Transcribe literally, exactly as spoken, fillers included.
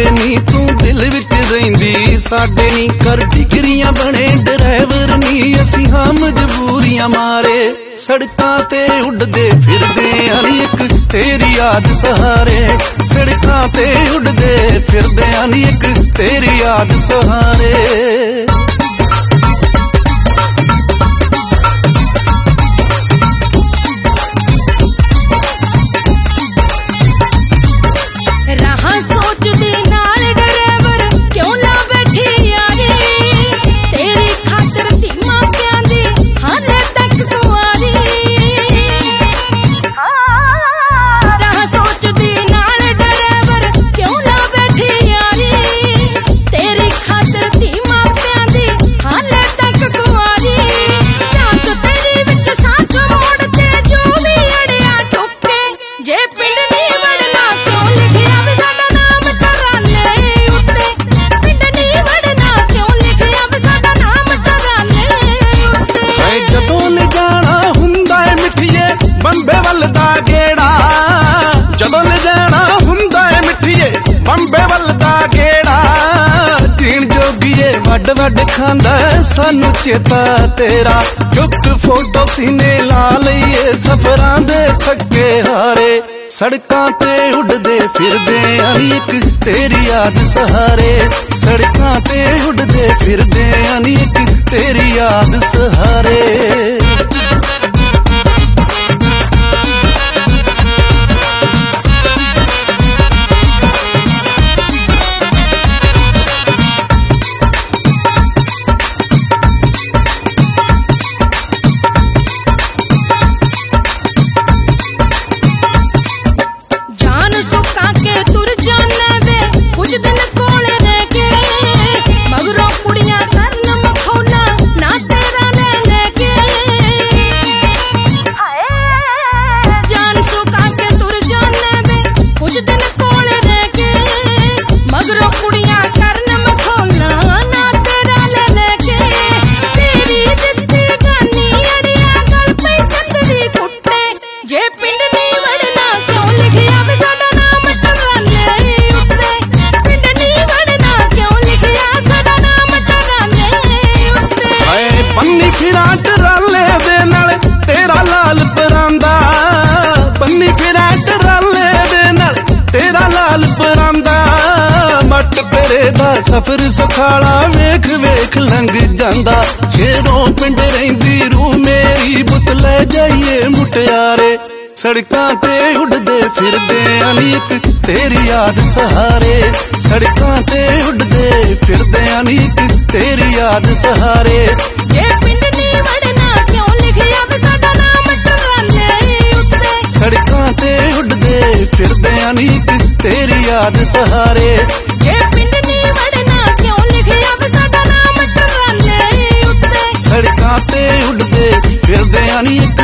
नी तू दिल विच रहिंदी साडे नी कर डिगरियां बने ड्राइवर नी असी हाँ मजबूरियां मारे सड़कां ते उड़दे फिरदे नी एक तेरी याद सहारे सड़कां ते उड़दे फिरदे नी एक तेरी याद सहारे वड वड खांदा सानू चेता तेरा चुक फोटो सीने ला लईए सफरां दे थके हारे सड़कां ते उड़दे फिरदे नी एक तेरी याद सहारे सड़कां ते उड़दे फिरदे नी एक तेरी याद सहारे सफर सुखाला वेख वेख लंघ जांदा शेरों पिंड रहिंदी रू मेरी बुत ले जाइए मुटियारे सड़कां ते उड़दे फिरदे नी एक तेरी याद सहारे सड़कां ते उड़दे फिरदे नी एक तेरी याद सहारे जे पिंड नी वड़ना क्यों लिखिया वे साडा नाम टराले उत्ते सड़कां ते उड़दे फिरदे नी एक तेरी याद सहारे जे पिंड सड़कां ते उड़दे फिरदे नी